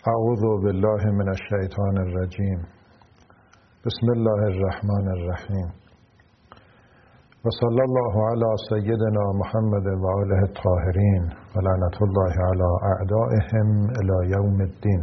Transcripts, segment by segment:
اعوذ بالله من الشیطان الرجیم. بسم الله الرحمن الرحیم و صلی الله علی سیدنا محمد و آله الطاهرین و لعنت الله علی اعدائهم الی یوم الدین.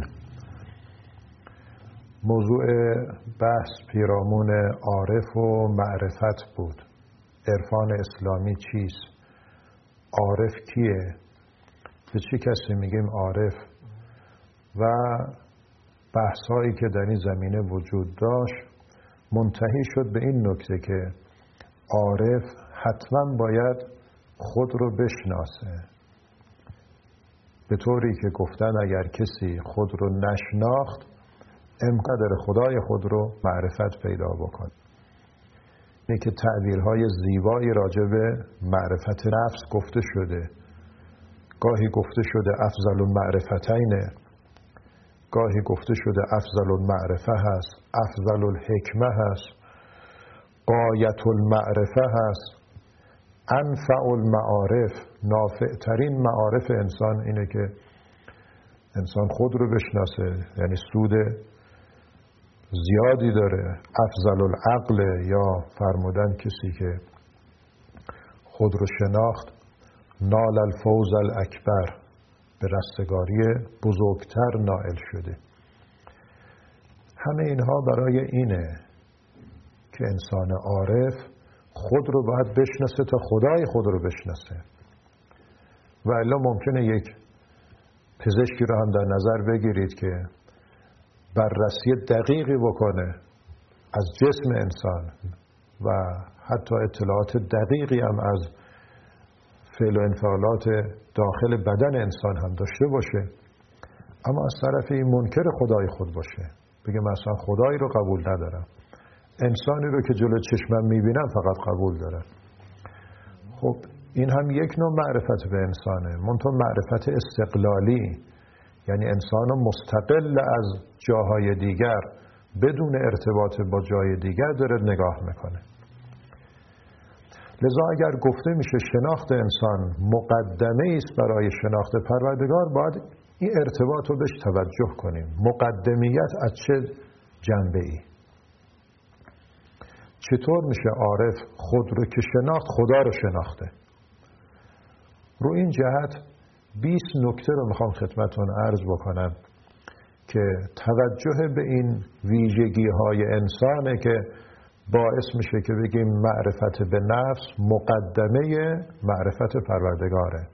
موضوع بحث پیرامون عارف و معرفت بود. عرفان اسلامی چیست؟ عارف کیه؟ به چه کسی میگیم عارف؟ و بحث‌هایی که در این زمینه وجود داشت منتهی شد به این نکته که عارف حتما باید خود رو بشناسه، به طوری که گفتن اگر کسی خود رو نشناخت امکان خدای خود رو معرفت پیدا بکن. اینه که تعبیرهای زیبایی راجع به معرفت نفس گفته شده. گاهی گفته شده افضل المعرفتین، گاهی گفته شده افضل المعرفه هست، افضل الحکمه هست، غایت المعرفه هست، انفع المعارف. نافعترین معارف انسان اینه که انسان خود رو بشناسه، یعنی سود زیادی داره. افضل العقل، یا فرمودن کسی که خود رو شناخت نال الفوز الاکبر، به رستگاری بزرگتر نائل شده. همه اینها برای اینه که انسان عارف خود رو باید بشناسه تا خدای خود رو بشناسه. و الا ممکنه یک پزشکی رو هم در نظر بگیرید که بررسی دقیقی بکنه از جسم انسان و حتی اطلاعات دقیقی هم از فعل و انفعالات داخل بدن انسان هم داشته باشه، اما از طرفی منکر خدای خود باشه، بگه مثلا خدایی رو قبول ندارم، انسانی رو که جلو چشمم میبینم فقط قبول دارم. خب این هم یک نوع معرفت به انسانه، منتها معرفت استقلالی، یعنی انسان مستقل از جاهای دیگر بدون ارتباط با جای دیگر داره نگاه میکنه. لذا اگر گفته میشه شناخت انسان مقدمه است برای شناخت پروردگار، باید این ارتباط رو بهش توجه کنیم. مقدمیت از چه جنبه ای؟ چطور میشه عارف خود رو که شناخت خدا رو شناخته؟ رو این جهت 20 نکته رو میخوام خدمتتون عرض بکنم که توجه به این ویژگی های انسانه که باعث میشه که بگیم معرفت به نفس مقدمه معرفت پروردگاره.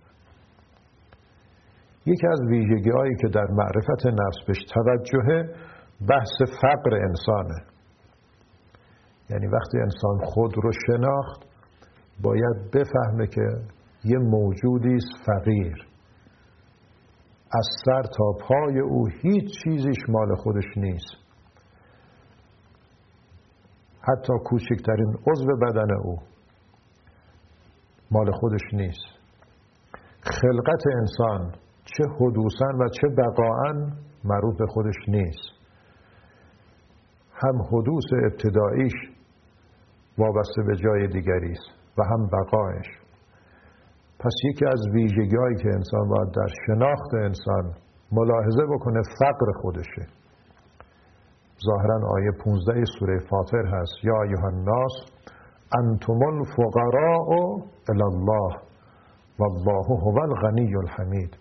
یکی از ویژگی هایی که در معرفت نفس بهش توجهه بحث فقر انسانه. یعنی وقتی انسان خود رو شناخت باید بفهمه که یه موجودی است فقیر، از سر تا پای او هیچ چیزیش مال خودش نیست، حتی کوچکترین عضو بدن او مال خودش نیست. خلقت انسان چه حدوثاً و چه بقاءً مربوط به خودش نیست. هم حدوث ابتداییش وابسته به جای دیگری است و هم بقایش. پس یکی از ویژگی‌هایی که انسان باید در شناخت انسان ملاحظه بکنه فقر خودشه. ظاهراً آیه 15 سوره فاطر هست: یا ایها الناس انتم الفقراء الی الله والله هو الغنی الحمید.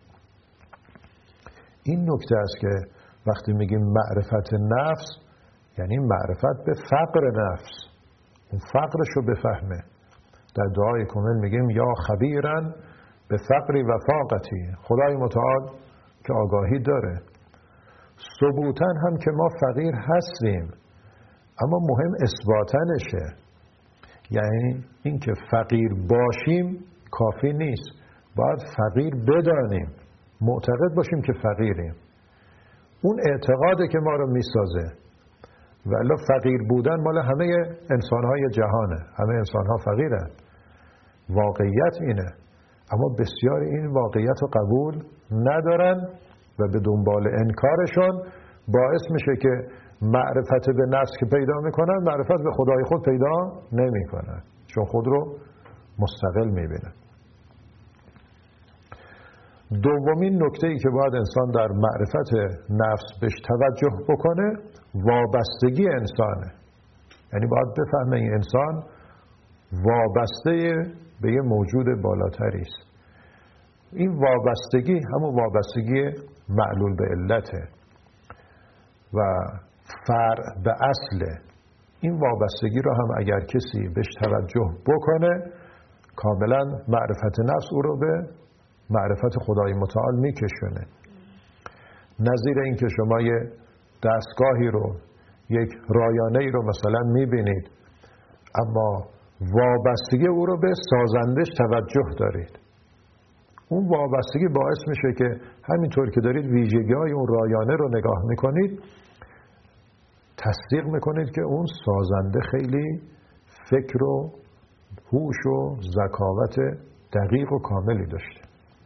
این نکته است که وقتی میگیم معرفت نفس یعنی معرفت به فقر نفس، اون فقرش رو بفهمه. در دعای کامل میگیم یا خبیراً به فقری و فاقتی، خدای متعال که آگاهی داره. ثبوتاً هم که ما فقیر هستیم، اما مهم اثباتنشه. یعنی این که فقیر باشیم کافی نیست، باید فقیر بدانیم، معتقد باشیم که فقیریم. اون اعتقاده که ما رو میسازه. ولی فقیر بودن مال همه انسانهای جهانه، همه انسانها فقیرن، واقعیت اینه. اما بسیاری این واقعیت رو قبول ندارن و به دنبال انکارشون باعث میشه که معرفت به نفس که پیدا میکنن معرفت به خدای خود پیدا نمیکنن، چون خود رو مستقل میبینن. دومین نکته‌ای که باید انسان در معرفت نفس بهش توجه بکنه وابستگی انسانه. یعنی باید بفهمه این انسان وابسته به یه موجود بالاتری است. این وابستگی همون وابستگی معلول به علته و فرع به اصله. این وابستگی رو هم اگر کسی بهش توجه بکنه کاملا معرفت نفس او رو به معرفت خدای متعال میکشونه. نظیر این که شما یه دستگاهی رو، یک رایانه‌ای رو مثلا میبینید اما وابستگی او رو به سازندش توجه دارید، اون وابستگی باعث میشه که همینطور که دارید ویژگی‌های اون رایانه رو نگاه میکنید تصدیق میکنید که اون سازنده خیلی فکر و هوش و ذکاوت دقیق و کاملی داشته.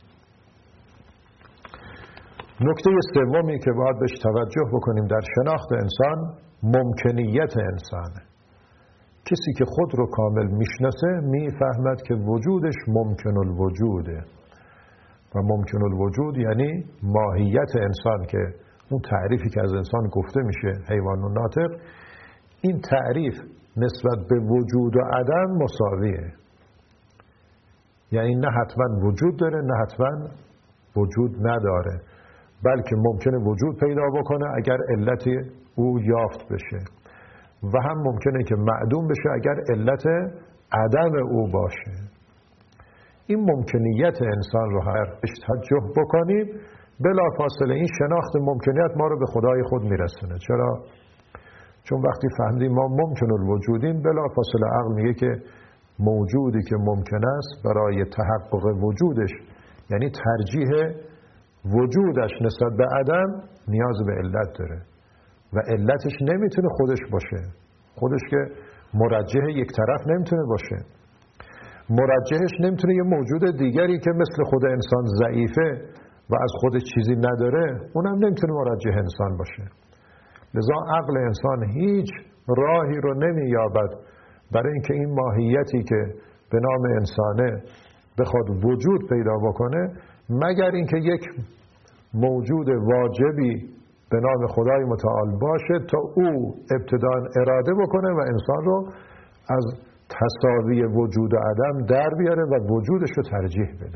نکته سومی که باید بهش توجه بکنیم در شناخت انسان ممکنیت انسانه. کسی که خود رو کامل میشناسه میفهمد که وجودش ممکن الوجوده و ممکن الوجود یعنی ماهیت انسان که اون تعریفی که از انسان گفته میشه حیوان و ناطق، این تعریف نسبت به وجود و عدم مساویه. یعنی نه حتما وجود داره نه حتما وجود نداره، بلکه ممکنه وجود پیدا بکنه اگر علت او یافت بشه و هم ممکنه که معدوم بشه اگر علت عدم او باشه. این ممکنیت انسان رو هر توجه بکنیم بلافاصله این شناخت ممکنیت ما رو به خدای خود میرسونه. چرا؟ چون وقتی فهمیدیم ما ممکن الوجودیم بلافاصله عقل میگه که موجودی که ممکن است برای تحقق وجودش یعنی ترجیح وجودش نسبت به عدم نیاز به علت داره و علتش نمیتونه خودش باشه. خودش که مرجح یک طرف نمیتونه باشه، مرجحش نمیتونه یه موجود دیگری که مثل خود انسان ضعیفه و از خودش چیزی نداره اونم نمیتونه مرجح انسان باشه. لذا عقل انسان هیچ راهی رو نمییابد برای اینکه این ماهیتی که به نام انسانه بخواد وجود پیدا بکنه مگر اینکه یک موجود واجبی به نام خدای متعال باشه تا او ابتداً اراده بکنه و انسان رو از تساوی وجود و عدم در بیاره و وجودش رو ترجیح بده.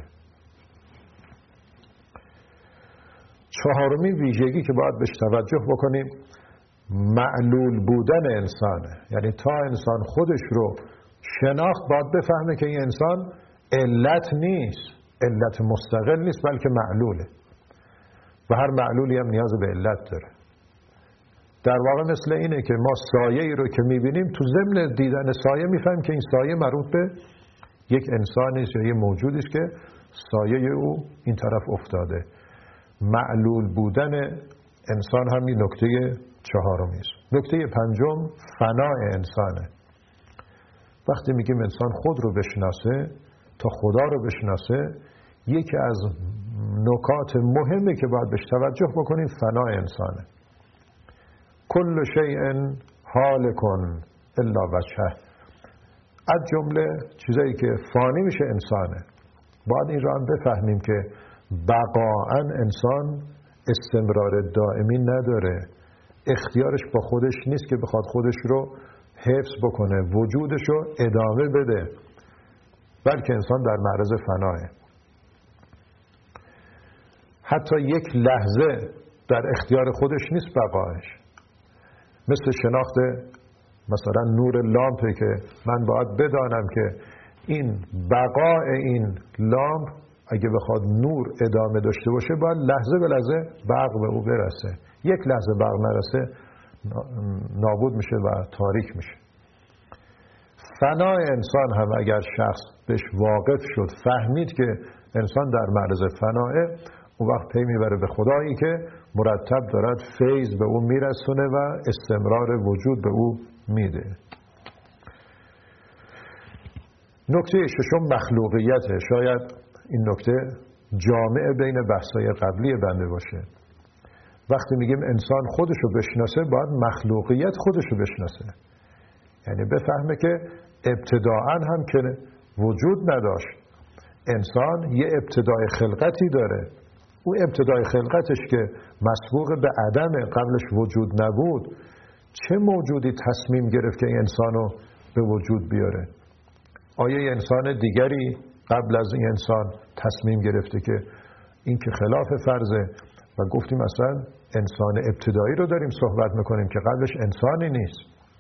چهارمین ویژگی که باید بهش توجه بکنیم معلول بودن انسانه. یعنی تا انسان خودش رو شناخت باید بفهمه که این انسان علت نیست، علت مستقل نیست بلکه معلوله و هر معلولی هم نیاز به علت داره. در واقع مثل اینه که ما سایه‌ای رو که می‌بینیم تو ضمن دیدن سایه می‌فهمیم که این سایه مربوط به یک انسانی است یا یک موجودی است که سایه او این طرف افتاده. معلول بودن انسان هم این نکته چهارمی است. نکته پنجم فنای انسانه. وقتی میگیم انسان خود رو بشناسه تا خدا رو بشناسه یکی از نکات مهمی که باید بهش توجه بکنیم فنای انسانه. کل شیء هالک الا وجهه. از جمله چیزایی که فانی میشه انسانه. باید این رو هم بفهمیم که بقاءً انسان استمرار دائمی نداره، اختیارش با خودش نیست که بخواد خودش رو حفظ بکنه، وجودش رو ادامه بده، بلکه انسان در معرض فناه. حتی یک لحظه در اختیار خودش نیست بقایش. مثل شناخت مثلا نور لامپه که من باید بدانم که این بقای این لامپ اگه بخواد نور ادامه داشته باشه باید لحظه به لحظه برق به او برسه. یک لحظه برق نرسه نابود میشه و تاریک میشه. فنای انسان هم اگر شخص بهش واقف شد فهمید که انسان در معرض فناه، اون وقت پی میبره به خدایی که مرتب دارد فیض به او میرسونه و استمرار وجود به او میده. نکته ششم مخلوقیته. شاید این نکته جامع بین بحث‌های قبلی بنده باشه. وقتی میگیم انسان خودشو بشناسه باید مخلوقیت خودشو بشناسه، یعنی بفهمه که ابتداءً هم که وجود نداشت انسان یه ابتدای خلقتی داره. اون ابتدای خلقتش که مسبوق به عدم، قبلش وجود نبود، چه موجودی تصمیم گرفت که این انسان رو به وجود بیاره؟ آیا یه انسان دیگری قبل از این انسان تصمیم گرفته که این که خلاف فرضه و گفتیم اصلا انسان ابتدایی رو داریم صحبت میکنیم که قبلش انسانی نیست؟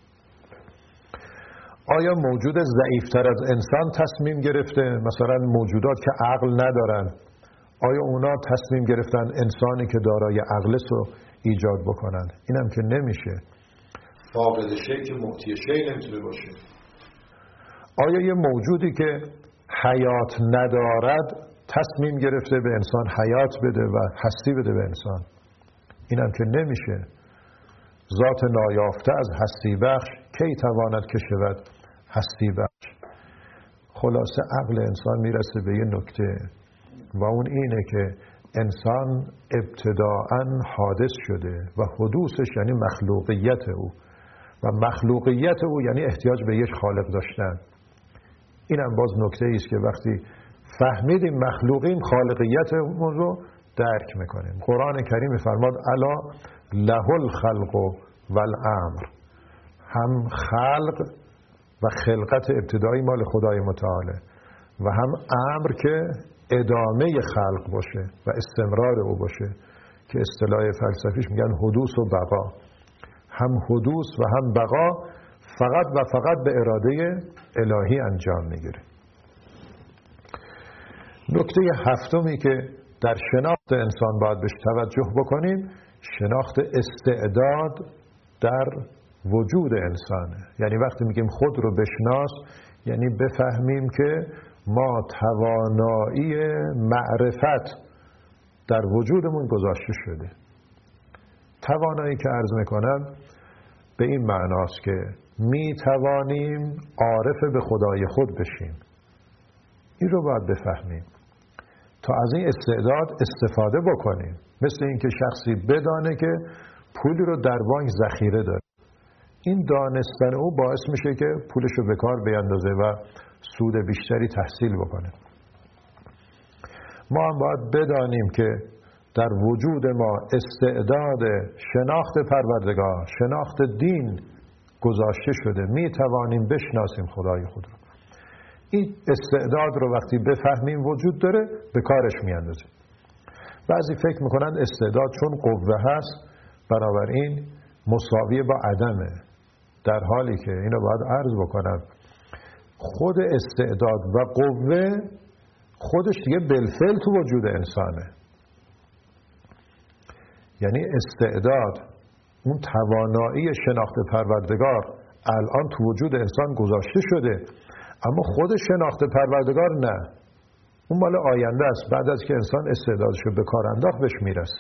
آیا موجود ضعیفتر از انسان تصمیم گرفته؟ مثلا موجودات که عقل ندارن، آیا اونا تصمیم گرفتن انسانی که دارای عقل رو ایجاد بکنن؟ اینم که نمیشه. فاقد شیء که معطی شیء نمیتونه باشه. آیا یه موجودی که حیات ندارد تصمیم گرفته به انسان حیات بده و هستی بده به انسان؟ اینم که نمیشه. ذات نایافته از هستی بخش کی تواند که شود هستی بخش. خلاصه عقل انسان میرسه به یه نکته و اون اینه که انسان ابتداءً حادث شده و حدوثش یعنی مخلوقیت او و مخلوقیت او یعنی احتیاج به یک خالق داشتن. اینم باز نکته ایست که وقتی فهمیدیم مخلوقیم خالقیت اون رو درک میکنیم. قرآن کریم فرماد الا له الخلق و الامر، هم خلق و خلقت ابتدایی مال خدای متعاله و هم امر که ادامه خلق باشه و استمرار او باشه که اصطلاح فلسفیش میگن حدوث و بقا. هم حدوث و هم بقا فقط و فقط به اراده الهی انجام میگیره. نکته هفتمی که در شناخت انسان باید بهش توجه بکنیم، شناخت استعداد در وجود انسانه. یعنی وقتی میگیم خود رو بشناس یعنی بفهمیم که ما توانایی معرفت در وجودمون گذاشته شده. توانایی که عرض میکنم به این معناست که می توانیم عارف به خدای خود بشیم. این رو باید بفهمیم تا از این استعداد استفاده بکنیم. مثل اینکه شخصی بدانه که پولی رو در بانک ذخیره داره، این دانستن او باعث میشه که پولش رو به کار بیندازه و سود بیشتری تحصیل بکنه. ما هم باید بدانیم که در وجود ما استعداد شناخت پروردگار، شناخت دین گذاشته شده. می توانیم بشناسیم خدای خود رو. این استعداد رو وقتی بفهمیم وجود داره به کارش میاندازیم. بعضی فکر میکنن استعداد چون قوه هست بنابراین مساوی با عدمه، در حالی که اینو باید عرض بکنم خود استعداد و قوه خودش دیگه بالفعل تو وجود انسانه. یعنی استعداد اون توانایی شناخت پروردگار الان تو وجود انسان گذاشته شده، اما خود شناخت پروردگار نه، اون مال آینده است. بعد از که انسان استعدادش رو به کار انداخت بهش میرسه.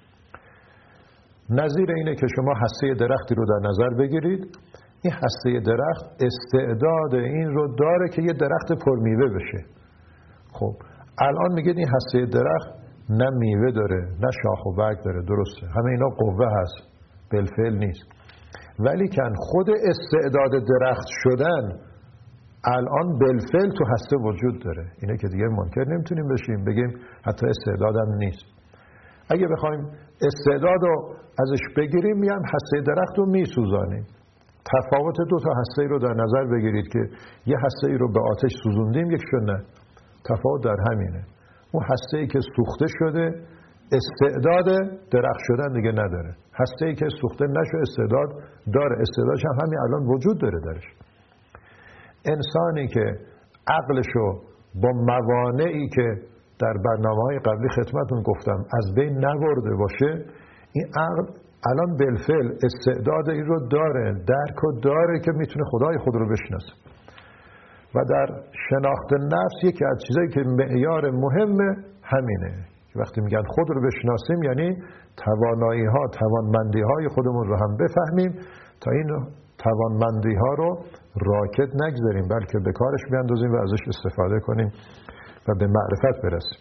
نظیر اینه که شما هسته درختی رو در نظر بگیرید. این هسته درخت استعداد این رو داره که یه درخت پرمیوه بشه. خب الان میگید این هسته درخت نه میوه داره نه شاخ و برگ داره، درسته، همه اینا قوه هست، بالفعل نیست. ولی کن خود استعداد درخت شدن الان بالفعل تو هسته وجود داره. اینه که دیگه منکر نمیتونیم بشیم بگیم حتی استعدادم نیست. اگه بخوایم استعداد رو ازش بگیریم میام هسته درخت رو میسوزانیم. تفاوت دو تا هسته رو در نظر بگیرید که یه هسته ای رو به آتش سوزوندیم یکشون نه. تفاوت در همینه. اون هسته ای که سوخته شده استعداد درخت شدن دیگه نداره. هسته ای که سوخته نشده استعداد داره، استعدادش هم همین الان وجود داره درش. انسانی که عقلشو با موانعی که در برنامه‌های قبلی خدمتتون گفتم از بین نبرده باشه، این عقل الان بالفعل استعداد این رو داره، درک رو داره که میتونه خدای خود رو بشناسه. و در شناخت نفس یکی از چیزایی که معیار مهمه همینه که وقتی میگن خود رو بشناسیم یعنی توانایی ها، توانمندی های خودمون رو هم بفهمیم تا این توانمندی ها رو راکد نگذاریم بلکه به کارش بیاندازیم و ازش استفاده کنیم و به معرفت برسیم.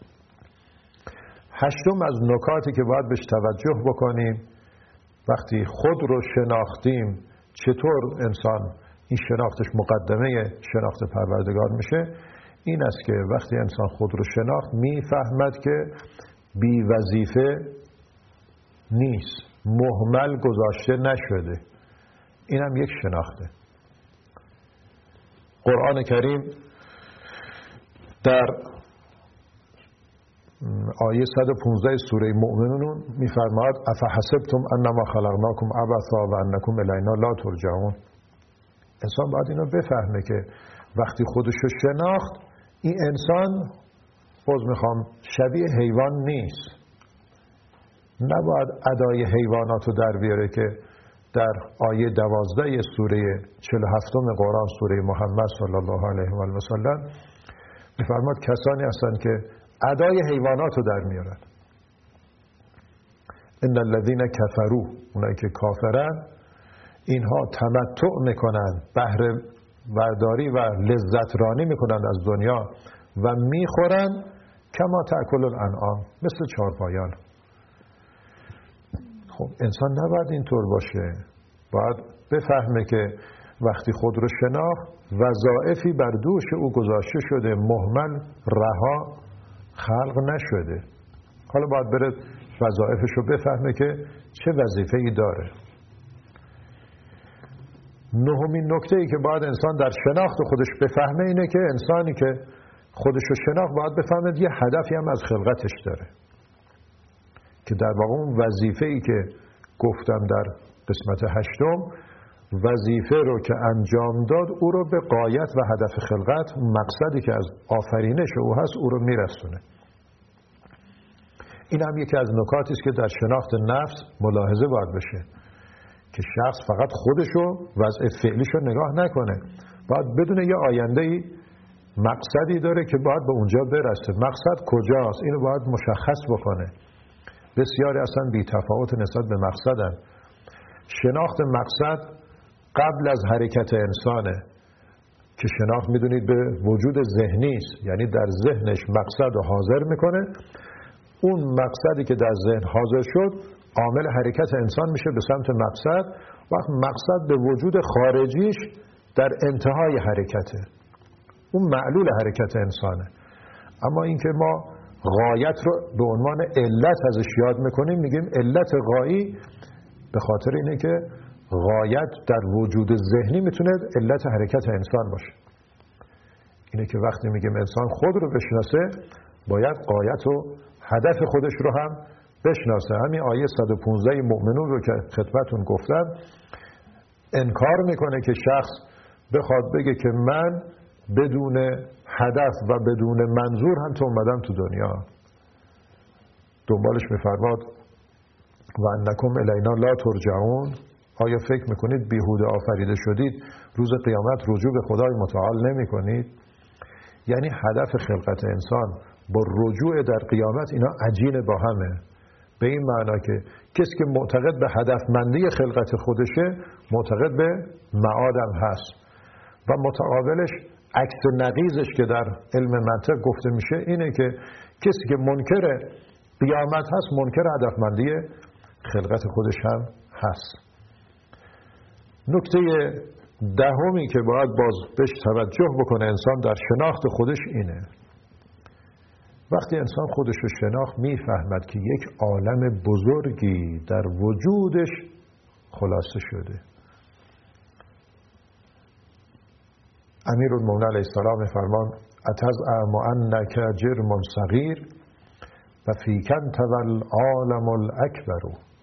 هشتم از نکاتی که باید بهش توجه بکنیم وقتی خود رو شناختیم چطور انسان این شناختش مقدمه شناخت پروردگار میشه، این است که وقتی انسان خود رو شناخت میفهمد که بی وظیفه نیست، مهمل گذاشته نشده. این هم یک شناخته. قرآن کریم در آیه 115 سوره مؤمنون میفرماید افحسبتم انما خلقناکم عبثا و انکم الینا لا ترجعون. انسان باید اینو بفهمه که وقتی خودشو شناخت این انسان شبیه حیوان نیست. نباید ادای حیواناتو در بیاره که در آیه 12 سوره 47 قرآن سوره محمد صلی الله علیه و آله و سلم میفرماد کسانی هستند که ادای حیواناتو در میارن. ان الذين كفروا، اونایی که کافرن، اینها تمتع میکنن، بهره برداری و لذت رانی میکنن از دنیا و میخورن کما تأکل الانعام، مثل چارپایان. خب انسان نباید اینطور باشه. باید بفهمه که وقتی خود رو شناخت وظایفی بر دوش او گذاشته شده، مهمل رها خلق نشده. حالا باید بره وظایفش رو بفهمه که چه وظیفه‌ای داره. نهمین نکته‌ای که باید انسان در شناخت خودش بفهمه اینه که انسانی که خودش رو شناخت باید بفهمه یه هدفی هم از خلقتش داره، که در واقع اون وظیفه‌ای که گفتم در قسمت 8 وظیفه رو که انجام داد او رو به غایت و هدف خلقت، مقصدی که از آفرینش او هست، او رو میرسونه. این هم یکی از نکاتی است که در شناخت نفس ملاحظه باید بشه، که شخص فقط خودشو وضع فعلیشو نگاه نکنه، باید بدونه یه آینده‌ای مقصدی داره که باید به اونجا برسه. مقصد کجاست؟ اینو باید مشخص بکنه. بسیاری اصلا بی تفاوت نسبت به مقصدن. شناخت مقصد قبل از حرکت انسانه، که شناخت میدونید به وجود ذهنی است، یعنی در ذهنش مقصد رو حاضر میکنه. اون مقصدی که در ذهن حاضر شد عامل حرکت انسان میشه به سمت مقصد. وقت مقصد به وجود خارجیش در انتهای حرکته، اون معلول حرکت انسانه. اما اینکه ما غایت رو به عنوان علت ازش یاد میکنیم، میگیم علت غایی، به خاطر اینه که غایت در وجود ذهنی میتونه علت حرکت انسان باشه. اینه که وقتی میگیم انسان خود رو بشناسه باید غایت و هدف خودش رو هم بشناسه. همین آیه 115 مؤمنون رو که خدمتون گفتم انکار میکنه که شخص بخواد بگه که من بدون هدف و بدون منظور هم تو اومدم تو دنیا. دنبالش میفرماد و انکم الینا لا ترجعون. آیا فکر میکنید بیهوده آفریده شدید، روز قیامت رجوع به خدای متعال نمی کنید؟ یعنی هدف خلقت انسان با رجوع در قیامت اینا عجین با همه. به این معنا که کسی که معتقد به هدفمندی خلقت خودشه معتقد به معادم هست، و متقابلش عکس نقیضش که در علم منطق گفته میشه اینه که کسی که منکر قیامت هست منکر هدفمندی خلقت خودش هم هست. نکته دهمی که باید باز بهش توجه بکنه انسان در شناخت خودش اینه: وقتی انسان خودش رو شناخت میفهمد که یک عالم بزرگی در وجودش خلاصه شده. امیرالمومنین علیه السلام می‌فرمان اتزعم انک جرم صغیر و فیک انت العالم الاکبر.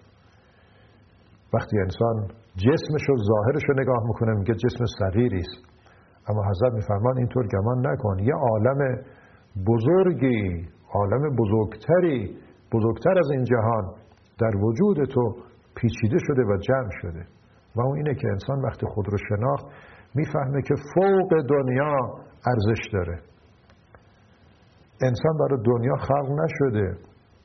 وقتی انسان جسمش و ظاهرش رو نگاه میکنه میگه جسم صغیری است، اما حضرت می‌فرمان اینطور گمان نکن، یه عالم بزرگی، عالم بزرگتری، بزرگتر از این جهان در وجود تو پیچیده شده و جمع شده. و اون اینه که انسان وقتی خود رو شناخت میفهمه که فوق دنیا ارزش داره. انسان برای دنیا خلق نشده.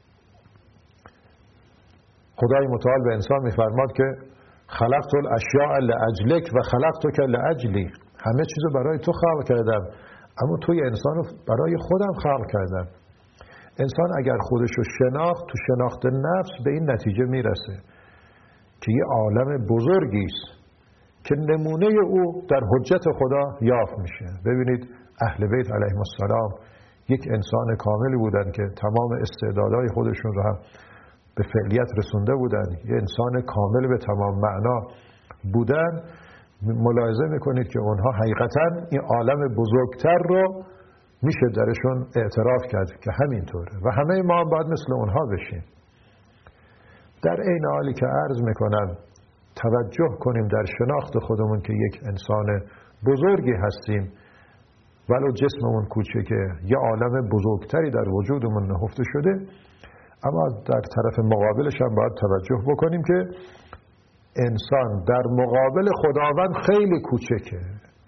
خدای متعال به انسان میفرماد که خلقت الاشیاء لاجلک و خلقتک لاجلی. همه چیزو برای تو خلق کردم، اما توی انسان رو برای خودم خلق کردم. انسان اگر خودش رو شناخت، تو شناخت نفس به این نتیجه میرسه که یه عالم بزرگی است که نمونه او در حجت خدا یافت میشه. ببینید اهل بیت علیهم السلام یک انسان کاملی بودن که تمام استعدادهای خودشون رو هم به فعلیت رسونده بودن، یه انسان کامل به تمام معنا بودن. ملاحظه میکنید که اونها حقیقتا این عالم بزرگتر رو میشه درشون اعتراف کرد که همینطوره و همه ما هم باید مثل اونها بشیم. در این حالی که عرض میکنم توجه کنیم در شناخت خودمون که یک انسان بزرگی هستیم، ولو جسممون کوچکه، یه عالم بزرگتری در وجودمون نهفته شده، اما در طرف مقابلش هم باید توجه بکنیم که انسان در مقابل خداوند خیلی کوچکه.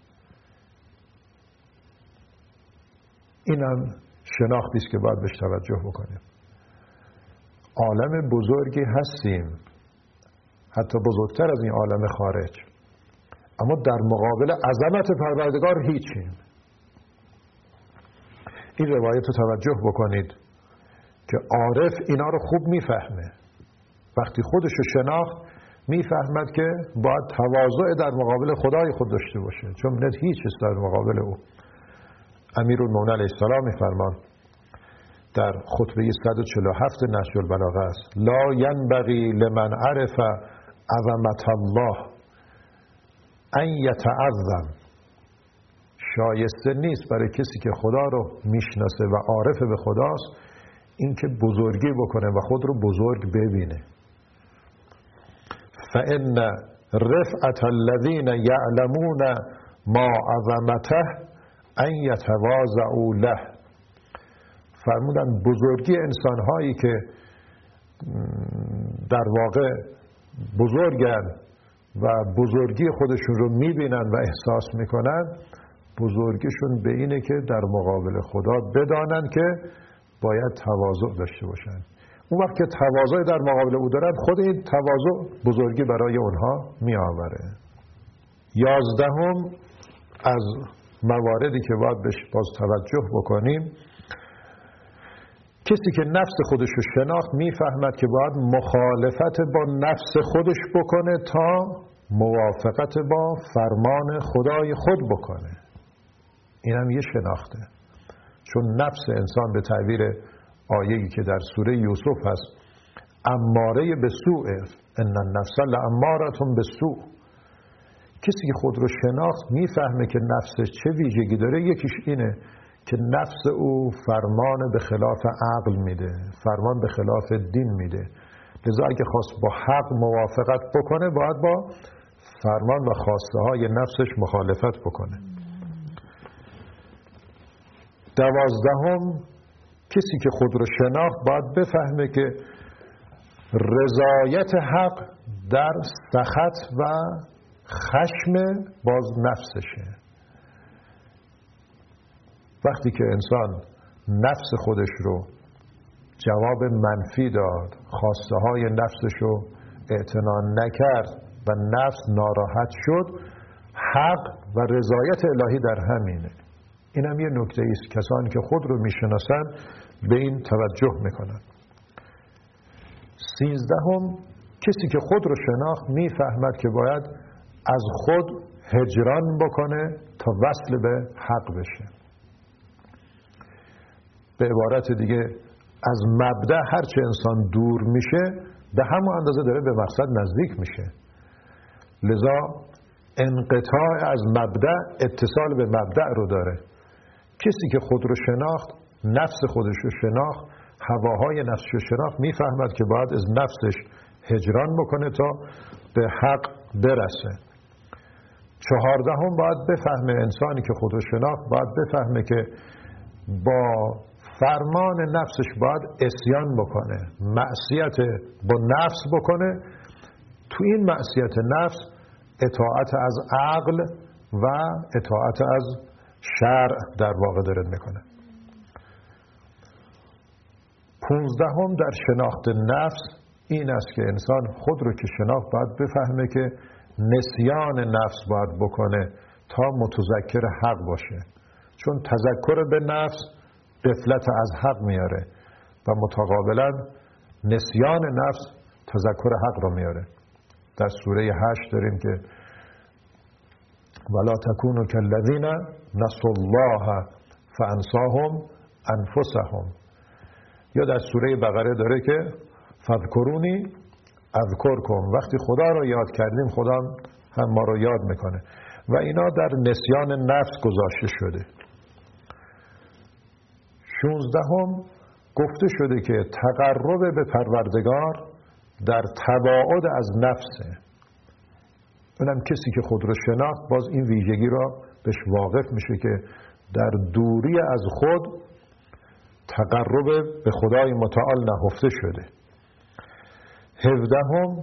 این هم شناختی است که باید بهش توجه بکنیم. عالم بزرگی هستیم، حتی بزرگتر از این عالم خارج، اما در مقابل عظمت پروردگار هیچیم. این روایت رو توجه بکنید که عارف اینا رو خوب میفهمه. وقتی خودش رو شناخت میفهمد که باید تواضع در مقابل خدای خود داشته باشه، چون نه هیچ است در مقابل او. امیرالمومنین علیه السلام میفرمان در خطبه 147 نهج البلاغه است: لا ینبغی لمن عرف عظمت الله ان یتعظم. شایسته نیست برای کسی که خدا رو میشناسه و عارف به خداست این که بزرگی بکنه و خود رو بزرگ ببینه. فإن رفعت الذین یعلمون ما عظمته ان یتواضعوا له. فرمودن بزرگی انسان‌هایی که در واقع بزرگن و بزرگی خودشون رو میبینن و احساس میکنن، بزرگیشون به اینه که در مقابل خدا بدانن که باید تواضع داشته باشن. اون وقت که تواضع در مقابل او دارن، خود این تواضع بزرگی برای اونها میآوره. 11 از مواردی که باید بهش باز توجه بکنیم، کسی که نفس خودش رو شناخت میفهمد که باید مخالفت با نفس خودش بکنه تا موافقت با فرمان خدای خود بکنه. این هم یه شناخته، چون نفس انسان به تعبیر آیه‌ای که در سوره یوسف هست اماره به سوء، ان النفس لاماره بالسوء. کسی که خود رو شناخت میفهمه که نفسش چه ویژگی داره. یکیش اینه که نفس او فرمان به خلاف عقل میده، فرمان به خلاف دین میده. لذا اگه خواست با حق موافقت بکنه باید با فرمان و خواسته های نفسش مخالفت بکنه. 12 کسی که خود رو شناخت باید بفهمه که رضایت حق در سخط و خشم باز نفسشه. وقتی که انسان نفس خودش رو جواب منفی داد، خواسته های نفسش رو اعتنا نکرد و نفس ناراحت شد، حق و رضایت الهی در همینه. این هم یه نکته است، کسانی که خود رو میشناسن به این توجه میکنن. 13 کسی که خود رو شناخت میفهمد که باید از خود هجران بکنه تا وصل به حق بشه. به عبارت دیگه از مبدأ هرچه انسان دور میشه به همون اندازه داره به مقصد نزدیک میشه. لذا انقطاع از مبدأ اتصال به مبدأ رو داره. کسی که خود رو شناخت، نفس خودش رو شناخت، هواهای نفسش رو شناخت، میفهمد که باید از نفسش هجران بکنه تا به حق برسه. 14 باید بفهمه، انسانی که خود رو شناخت باید بفهمه که با فرمان نفسش باید عصیان بکنه، معصیت با نفس بکنه. تو این معصیت نفس اطاعت از عقل و اطاعت از شرع در واقع داره میکنه. 15 در شناخت نفس این است که انسان خود رو که شناخت باید بفهمه که نسیان نفس باید بکنه تا متذکر حق باشه، چون تذکر به نفس غفلت از حق میاره و متقابلا نسیان نفس تذکر حق رو میاره. در سوره 8 داریم که ولا تکونوا کالذین نسوا الله فانساهم انفسهم. یا در سوره بقره داره که فاذکرونی اذکرکم، وقتی خدا رو یاد کردیم خدا هم ما رو یاد میکنه و اینا در نسیان نفس گذاشته شده. 16 گفته شده که تقرب به پروردگار در تباعد از نفسه. اونم کسی که خود رو شناخت باز این ویژگی را بهش واقف میشه که در دوری از خود تقرب به خدای متعال نهفته شده. 17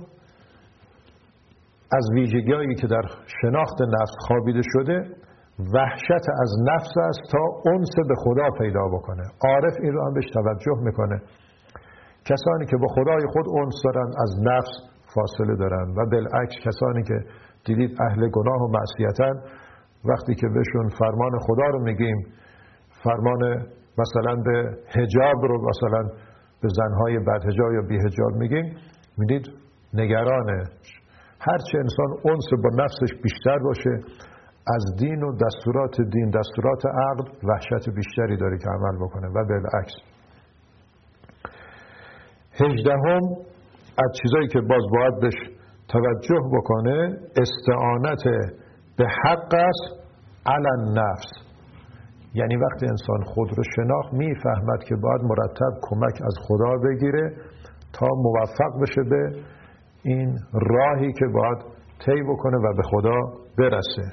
از ویژگی‌هایی که در شناخت نفس خوابیده شده وحشت از نفس است تا انس به خدا پیدا بکنه. عارف این رو هم بهش توجه میکنه. کسانی که با خدای خود انس دارن از نفس فاصله دارن و بالعکس کسانی که دیدید اهل گناه و معصیتن، وقتی که بهشون فرمان خدا رو میگیم، فرمان مثلا به حجاب رو مثلا به زنهای بدحجاب یا بی‌حجاب میگیم، میدید نگرانه. هرچه انسان انس با نفسش بیشتر باشه از دین و دستورات دین، دستورات عقل، وحشت بیشتری داره که عمل بکنه و بالعکس. 18 از چیزایی که باز باید بهش توجه بکنه استعانت به حق است علی النفس. یعنی وقتی انسان خود رو شناخت میفهمد که باید مرتب کمک از خدا بگیره تا موفق بشه به این راهی که باید طی بکنه و به خدا برسه.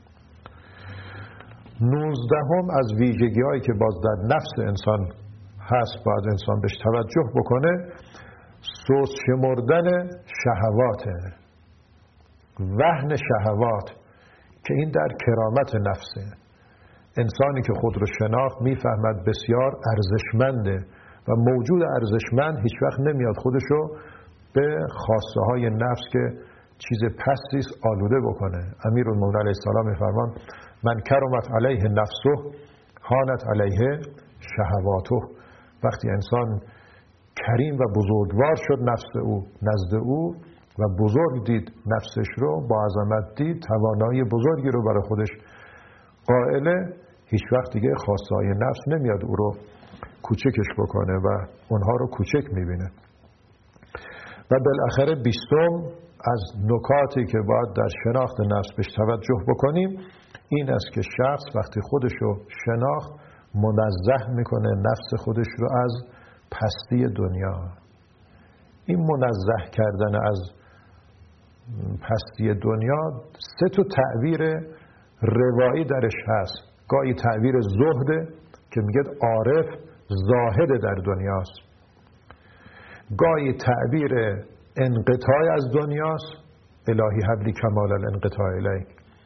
19 از ویژگی هایی که باز در نفس انسان هست باید انسان بهش توجه بکنه سوس شمردن شهواته، وهن شهوات، که این در کرامت نفسه. انسانی که خود رو شناخت میفهمد بسیار ارزشمنده و موجود ارزشمند هیچ وقت نمیاد خودشو به خواسته های نفس که چیز پستیست آلوده بکنه. امیرالمومنین علیه السلام میفرمان من کرمت علیه نفسه هانت علیه شهواته. وقتی انسان کریم و بزرگوار شد نفس او نزد او و بزرگ دید نفسش رو، با عظمت دید، توانایی بزرگی رو برای خودش قائله، هیچ وقت دیگه خواسته های نفس نمیاد او رو کوچکش بکنه و اونها رو کوچک میبینه. و بالاخره 20 از نکاتی که باید در شناخت نفس بهش توجه بکنیم این است که شخص وقتی خودش رو شناخت منزه میکنه نفس خودش رو از پستی دنیا. این منزه کردن از پستی دنیا 3 تعبیر روایی درش هست. گاهی تعبیر زهده که میگه عارف زاهد در دنیاست، گاهی تعبیر انقطاع از دنیاست، الهی حبلی کمال الانقطاع الیک،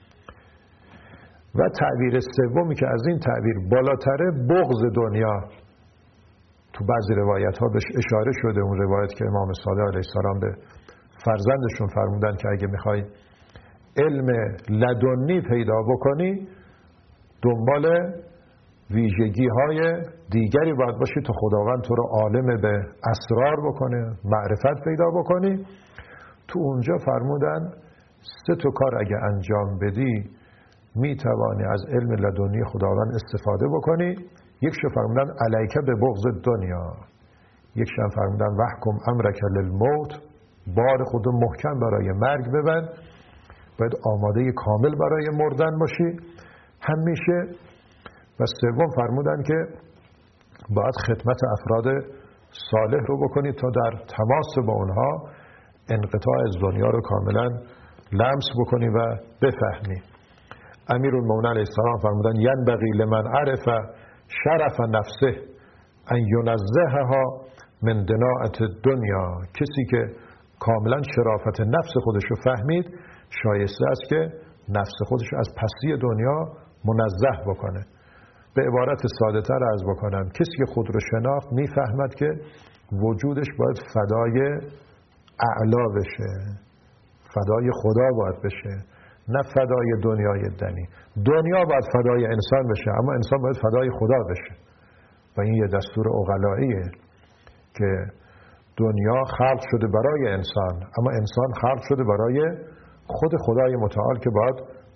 و تعبیر سومی که از این تعبیر بالاتره بغض دنیا. تو بعضی روایت ها بهش اشاره شده، اون روایت که امام صادق علیه السلام به فرزندشون فرمودن که اگه میخوای علم لدنی پیدا بکنی دنبال ویژگی های دیگری باید باشی تا خداوند تو رو عالم به اسرار بکنه، معرفت پیدا بکنی. تو اونجا فرمودن 3 کار اگه انجام بدی میتوانی از علم لدنی خداوند استفاده بکنی. یکشو فرمودن علیک به بغض دنیا، یکشو فرمودن وحکم امرک للموت، بار خودو محکم برای مرگ ببند، باید آماده کامل برای مردن باشی همیشه. و سوم فرمودن که باید خدمت افراد صالح رو بکنی تا در تماس با اونها انقطاع از دنیا رو کاملا لمس بکنی و بفهمی. امیرالمومنین علیه السلام فرمودن ینبغی لمن عرف شرف نفسه ان ینزهها من دناءة الدنیا. کسی که کاملا شرافت نفس خودش رو فهمید شایسته است که نفس خودش از پستی دنیا منزه بکنه. به عبارت ساده تر عرض بکنم، کسی که خود رو شناخت میفهمد که وجودش باید فدای اعلا بشه، فدای خدا باید بشه، نه فدای دنیای دنی. دنیا باید فدای انسان بشه اما انسان باید فدای خدا بشه و این یه دستور عقلاییه که دنیا خلق شده برای انسان اما انسان خلق شده برای خود خدای متعال که باید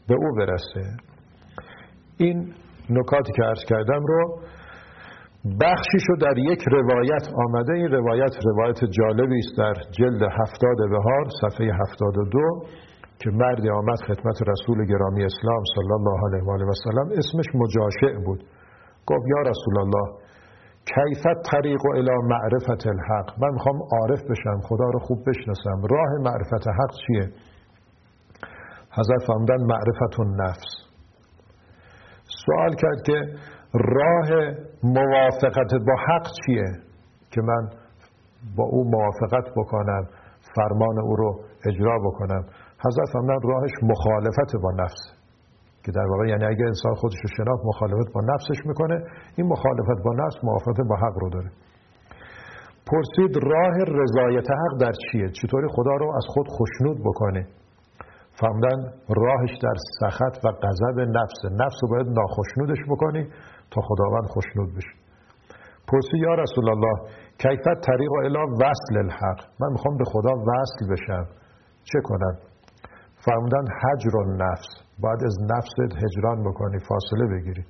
به او برسه. این نکاتی که عرض کردم رو بخشیشو در یک روایت آمده. این روایت جالبی است در جلد 70 بهار صفحه 72 که مردی آمد خدمت رسول گرامی اسلام صلی الله علیه و آله و سلم، اسمش مجاشع بود. گفت یا رسول الله کیف طریق الی معرفت الحق، من میخوام عارف بشم، خدا رو خوب بشناسم، راه معرفت حق چیه؟ حضرت فرمودن معرفت النفس. سوال کرد که راه موافقت با حق چیه که من با او موافقت بکنم، فرمان او رو اجرا بکنم؟ حضرت فرمودن راهش مخالفت با نفس، که در واقع یعنی اگه انسان خودش رو شناخت مخالفت با نفسش میکنه، این مخالفت با نفس موافقت با حق رو داره. پرسید راه رضایت حق در چیه؟ چطوری خدا رو از خود خوشنود بکنه؟ فرمودن راهش در سخط و غضب نفسه. نفس رو باید ناخوشنودش بکنی تا خداوند خوشنود بشه. پرسید یا رسول الله کیف طریق الی وصل الحق، من میخوام به خدا وصل بشم، چه کنم؟ فرمودن هجر النفس، باید از نفست هجران بکنی، فاصله بگیری.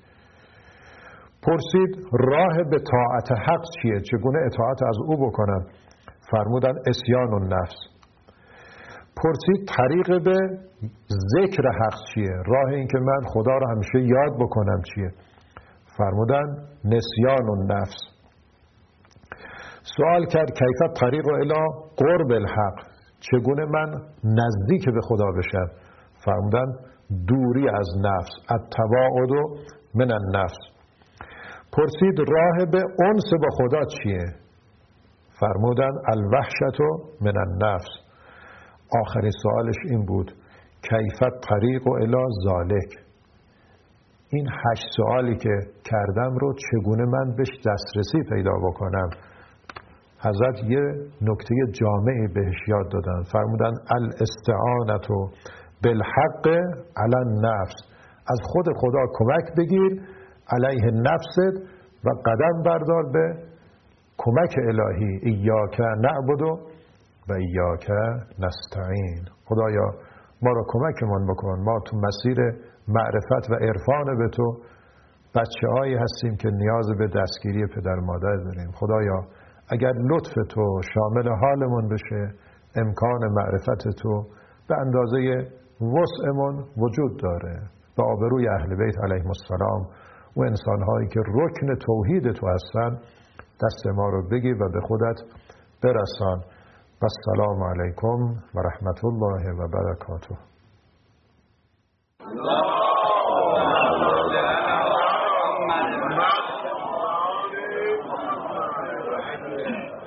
پرسید راه به طاعت حق چیه؟ چگونه اطاعت از او بکنم؟ فرمودن اسیان النفس. پرسید طریق به ذکر حق چیه؟ راه این که من خدا رو همیشه یاد بکنم چیه؟ فرمودن نسیان النفس. سوال کرد کیف طریق الی قرب الحق، چگونه من نزدیک به خدا بشم؟ فرمودن دوری از نفس، التباعد من النفس. پرسید راه به انس با خدا چیه؟ فرمودن الوحشت من النفس. آخرین سوالش این بود کیف طریق الی ذالک، این 8 سوالی که کردم رو چگونه من بهش دسترسی پیدا بکنم؟ حضرت یه نکته جامعی بهش یاد دادن. فرمودن الاستعانة بالحق علی النفس، از خود خدا کمک بگیر علیه نفست و قدم بردار به کمک الهی. ایاک نعبد و ایاک نستعین، خدایا ما رو کمکمون بکن، ما تو مسیر معرفت و عرفان به تو بچه‌هایی هستیم که نیاز به دستگیری پدر مادر داریم. خدایا اگر لطف تو شامل حالمون بشه، امکان معرفت تو به اندازه وسعمون وجود داره، به آبروی اهل بیت علیهم السلام و انسانهایی که رکن توحید تو هستن، دست ما رو بگیر و به خودت برسان. و السلام علیکم و رحمت الله و برکاته.